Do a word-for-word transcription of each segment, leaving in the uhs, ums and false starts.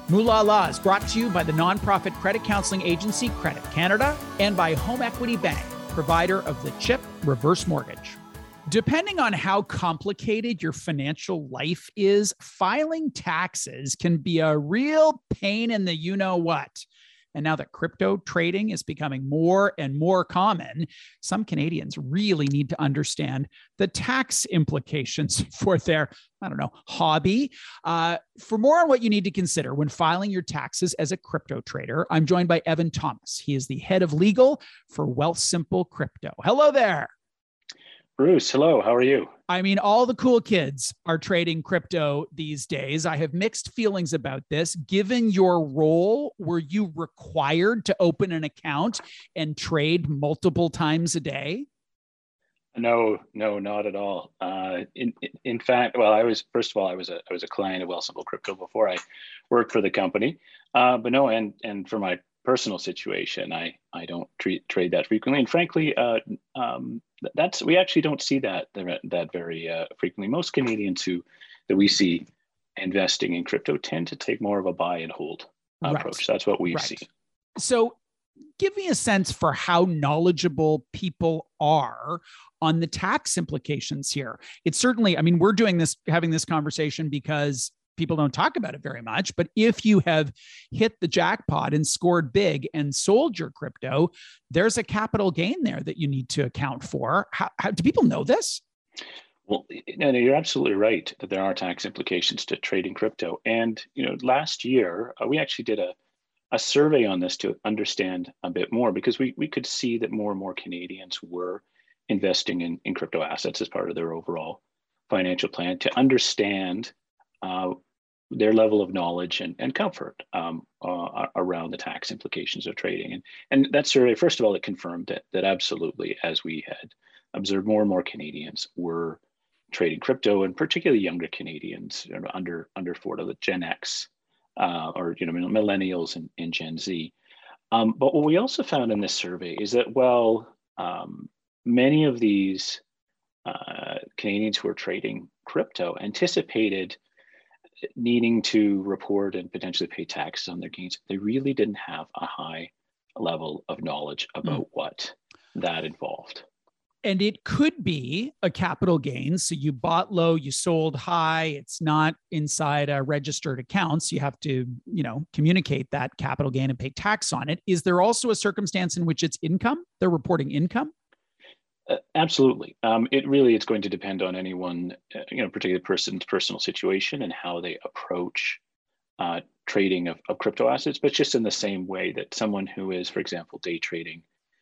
Moolah Law is brought to you by the nonprofit credit counseling agency Credit Canada and by Home Equity Bank, provider of the CHIP reverse mortgage. Depending on how complicated your financial life is, filing taxes can be a real pain in the you-know-what. And now that crypto trading is becoming more and more common, some Canadians really need to understand the tax implications for their, I don't know, hobby. Uh, for more on what you need to consider when filing your taxes as a crypto trader, I'm joined by Evan Thomas. He is the head of legal for Wealthsimple Crypto. Hello there. Bruce, hello. How are you? I mean, all the cool kids are trading crypto these days. I have mixed feelings about this. Given your role, were you required to open an account and trade multiple times a day? No, no, not at all. Uh, in in fact, well, I was first of all, I was a I was a client of Wealthsimple Crypto before I worked for the company. Uh, but no, and and for my personal situation, I I don't treat, trade that frequently, and frankly, uh, um, that's we actually don't see that that very uh, frequently. Most Canadians who that we see investing in crypto tend to take more of a buy and hold Right. approach. That's what we've Right. seen. So, give me a sense for how knowledgeable people are on the tax implications here. It's certainly, I mean, we're doing this, having this conversation because people don't talk about it very much. But if you have hit the jackpot and scored big and sold your crypto, there's a capital gain there that you need to account for. How, how do people know this? Well, no, no, you're absolutely right that there are tax implications to trading crypto. And you know, last year uh, we actually did a a survey on this to understand a bit more, because we we could see that more and more Canadians were investing in in crypto assets as part of their overall financial plan, to understand uh, their level of knowledge and, and comfort um, uh, around the tax implications of trading. And, and that survey, first of all, it confirmed that, that absolutely, as we had observed, more and more Canadians were trading crypto, and particularly younger Canadians, you know, under under forty, the Gen X, uh, or you know, millennials and, and Gen Z. Um, but what we also found in this survey is that, well, um, many of these uh, Canadians who are trading crypto anticipated needing to report and potentially pay taxes on their gains. They really didn't have a high level of knowledge about mm. what that involved. And it could be a capital gain. So you bought low, you sold high. It's not inside a registered accounts. You have to, you know, communicate that capital gain and pay tax on it. Is there also a circumstance in which it's income? They're reporting income? Uh, absolutely. Um, it really, it's going to depend on anyone, uh, you know, particular person's personal situation and how they approach uh, trading of, of crypto assets. But just in the same way that someone who is, for example, day trading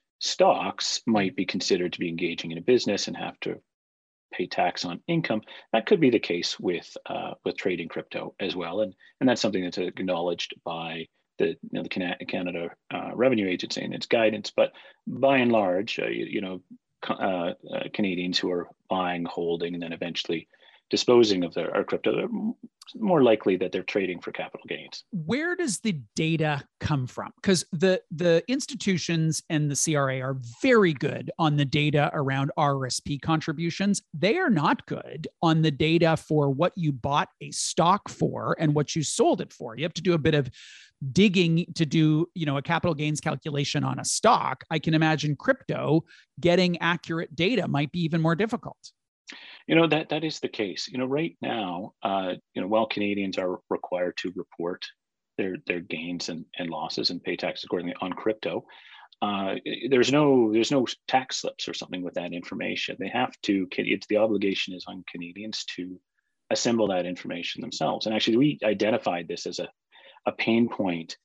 stocks might be considered to be engaging in a business and have to pay tax on income, that could be the case with uh, with trading crypto as well. And and that's something that's acknowledged by the, you know, the Canada uh, Revenue Agency and its guidance. But by and large, uh, you, you know, Uh, uh, Canadians who are buying, holding, and then eventually disposing of their, their crypto, they're more likely that they're trading for capital gains. Where does the data come from? Because the the institutions and the C R A are very good on the data around R S P contributions. They are not good on the data for what you bought a stock for and what you sold it for. You have to do a bit of digging to do, you know, a capital gains calculation on a stock. I can imagine crypto getting accurate data might be even more difficult. You know, that that is the case. You know, right now, uh, you know, while Canadians are required to report their their gains and, and losses and pay taxes accordingly on crypto, uh, there's no there's no tax slips or something with that information. They have to. It's the obligation is on Canadians to assemble that information themselves. And actually, we identified this as a a pain point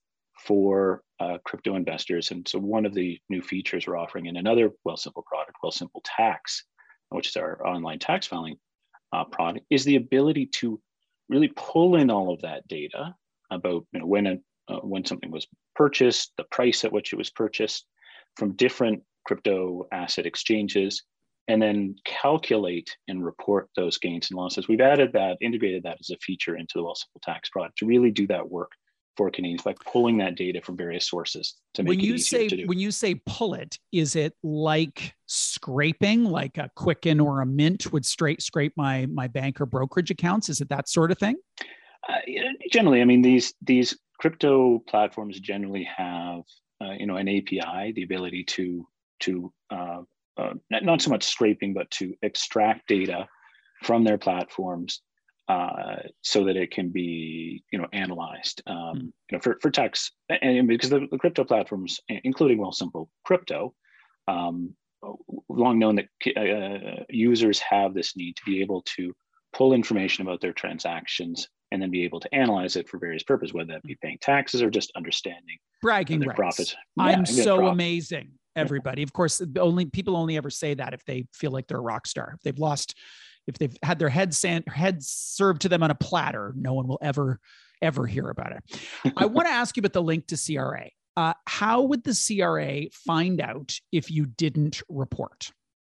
for uh, crypto investors. And so one of the new features we're offering in another Wealthsimple product, Wealthsimple Tax, which is our online tax filing uh, product, is the ability to really pull in all of that data about, you know, when a, uh, when something was purchased, the price at which it was purchased from different crypto asset exchanges, and then calculate and report those gains and losses. We've added that, integrated that as a feature into the Wealthsimple Tax product to really do that work for Canadians by pulling that data from various sources to make when it you easier say, to do. When you say pull it, is it like scraping, like a Quicken or a Mint would straight scrape my my bank or brokerage accounts? Is it that sort of thing? Uh, generally, I mean, these these crypto platforms generally have, uh, you know, an A P I, the ability to to uh, uh, not, not so much scraping, but to extract data from their platforms uh, so that it can be, you know, analyzed, um, mm. you know, for for tax, and because the, the crypto platforms, including Wealthsimple Crypto, um, long known that uh, users have this need to be able to pull information about their transactions and then be able to analyze it for various purposes, whether that be paying taxes or just understanding bragging their rights. Profit. I'm yeah, so profit. amazing, everybody. Of course, only people only ever say that if they feel like they're a rock star. If they've lost, if they've had their head sand, heads served to them on a platter, no one will ever, ever hear about it. I want to ask you about the link to C R A. Uh, how would the C R A find out if you didn't report?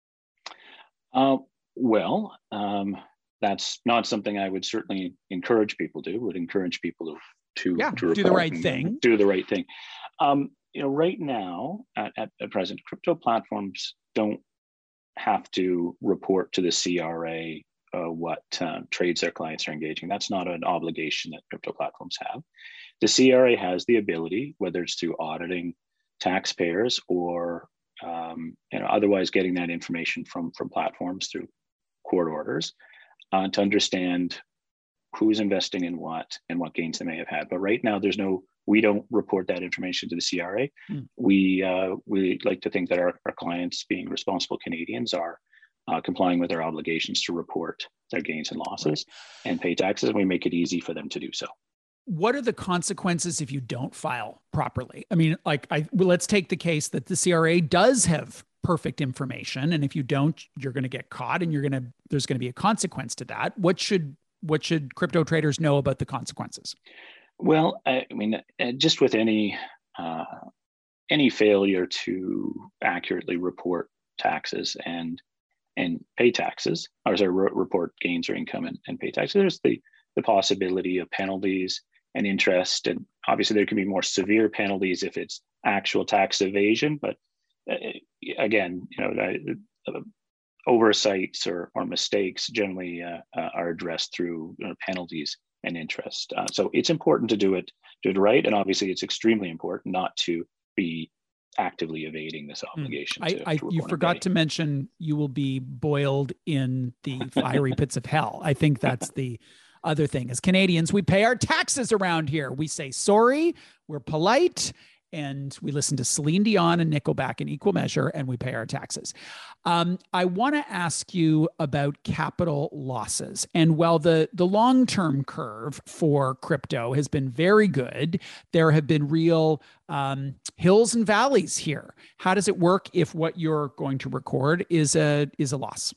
Uh, well, um, that's not something I would certainly encourage people to. Would encourage people to to, yeah, to do the right thing. Do the right thing. Um, you know, right now at, at, at present, crypto platforms don't have to report to the C R A uh, what uh, trades their clients are engaging. That's not an obligation that crypto platforms have. The C R A has the ability, whether it's through auditing taxpayers or um, you know, otherwise getting that information from from platforms through court orders, uh, to understand who's investing in what and what gains they may have had. But right now, there's no, we don't report that information to the C R A. Mm. We uh, we like to think that our, our clients, being responsible Canadians, are uh, complying with their obligations to report their gains and losses right. and pay taxes, and we make it easy for them to do so. What are the consequences if you don't file properly? I mean, like, I well, let's take the case that the C R A does have perfect information, and if you don't, you're going to get caught, and you're going to there's going to be a consequence to that. What should what should crypto traders know about the consequences? Well, I mean, just with any uh, any failure to accurately report taxes and and pay taxes, or sorry, report gains or income and, and pay taxes, there's the the possibility of penalties and interest, and obviously there can be more severe penalties if it's actual tax evasion. But uh, again, you know, uh, oversights or, or mistakes generally uh, uh, are addressed through you know, penalties and interest. Uh, so it's important to do it, do it right, and obviously it's extremely important not to be actively evading this obligation. Mm. To, I, to I, you forgot to mention you will be boiled in the fiery pits of hell. I think that's the other thing. As Canadians, we pay our taxes around here. We say sorry, we're polite, and we listen to Celine Dion and Nickelback in equal measure, and we pay our taxes. Um, I want to ask you about capital losses. And while the, the long-term curve for crypto has been very good, there have been real um, hills and valleys here. How does it work if what you're going to record is a, is a loss?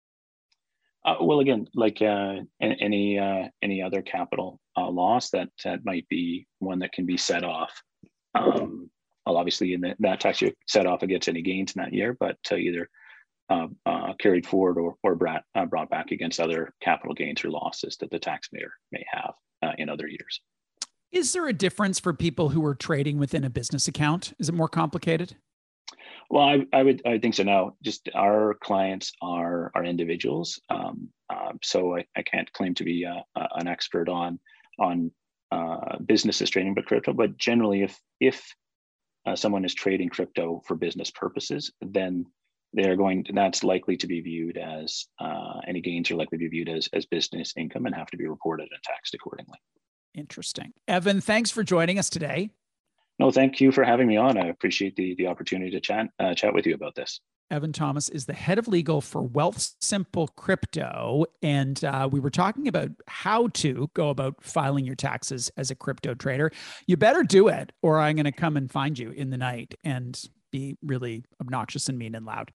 Uh, well, again, like uh, any uh, any other capital uh, loss, that, that might be one that can be set off. Um, well, obviously, in the, that tax year, set off against any gains in that year, but uh, either uh, uh, carried forward or, or brought, uh, brought back against other capital gains or losses that the taxpayer may have uh, in other years. Is there a difference for people who are trading within a business account? Is it more complicated? Well, I, I would I think so. No, just our clients are are individuals, um, uh, so I, I can't claim to be a, a, an expert on on uh, businesses trading but crypto. But generally, if if uh, someone is trading crypto for business purposes, then they're going to, that's likely to be viewed as uh, any gains are likely to be viewed as as business income and have to be reported and taxed accordingly. Interesting, Evan. Thanks for joining us today. No, thank you for having me on. I appreciate the, the opportunity to chat, uh, chat with you about this. Evan Thomas is the head of legal for Wealthsimple Crypto. And uh, we were talking about how to go about filing your taxes as a crypto trader. You better do it, or I'm going to come and find you in the night and be really obnoxious and mean and loud.